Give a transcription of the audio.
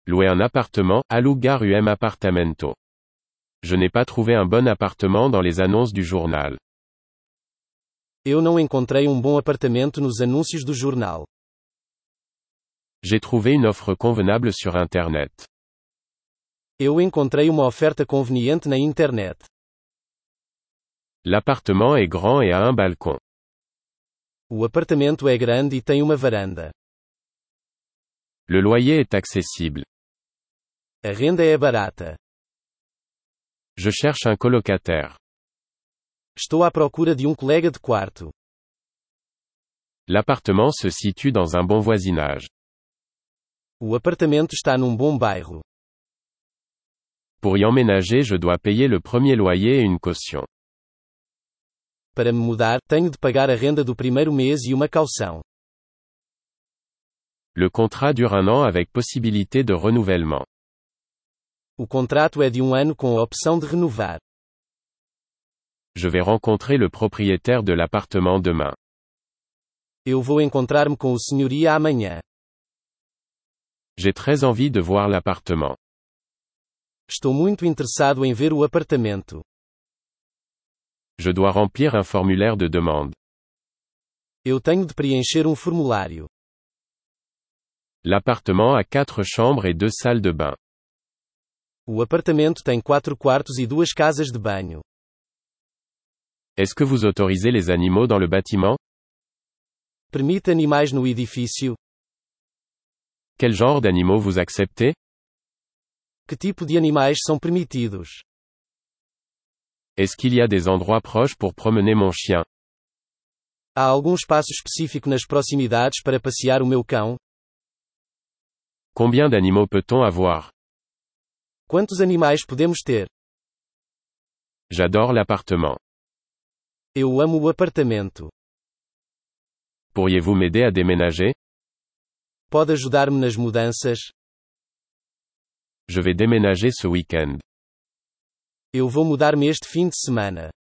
Louer un appartement, alugar un apartamento. Je n'ai pas trouvé un bon appartement dans les annonces du journal. Eu não encontrei bom apartamento nos anúncios do jornal. J'ai trouvé une offre convenable sur Internet. Eu encontrei uma oferta conveniente na internet. L'appartement est grand et a un balcon. O apartamento é grande e tem uma varanda. Le loyer est accessible. A renda é barata. Je cherche un colocataire. Estou à procura de colega de quarto. L'appartement se situe dans un bon voisinage. O apartamento está num bom bairro. Pour y emménager, je dois payer le premier loyer et une caution. Para me mudar, tenho de pagar a renda do primeiro mês e uma caução. Le contrat dure 1 an avec possibilité de renouvellement. O contrato é de 1 ano com a opção de renovar. Je vais rencontrer le propriétaire de l'appartement demain. Eu vou encontrar-me com o senhoria amanhã. J'ai très envie de voir l'appartement. Estou muito interessado em ver o apartamento. Je dois remplir un formulaire de demande. Eu tenho de preencher formulário. L'appartement a 4 chambres et 2 salles de bain. O apartamento tem 4 quartos e 2 casas de banho. Est-ce que vous autorisez les animaux dans le bâtiment? Permite animais no edifício? Quel genre d'animaux vous acceptez? Que tipo de animais são permitidos? Est-ce qu'il y a des endroits proches pour promener mon chien? Há algum espaço específico nas proximidades para passear o meu cão? Combien d'animaux peut-on avoir? Quantos animais podemos ter? J'adore l'appartement. Eu amo o apartamento. Pourriez-vous m'aider à déménager? Pode ajudar-me nas mudanças? Je vais déménager ce week-end. Eu vou mudar-me este fim de semana.